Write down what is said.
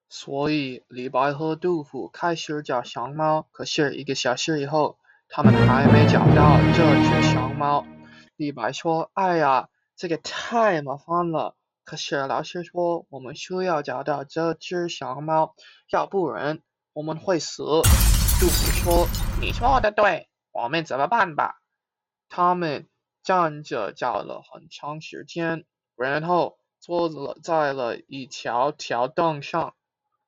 所以李白和杜甫开始找小猫，可是1个小时以后，他们还没找到这只小猫。李白说：“哎呀，这个太麻烦了。可是老师说我们需要找到这只小猫，要不然我们会死。”杜甫说：“你说的对，我们怎么办吧？”他们站着找了很长时间，然后坐在了一条条凳上。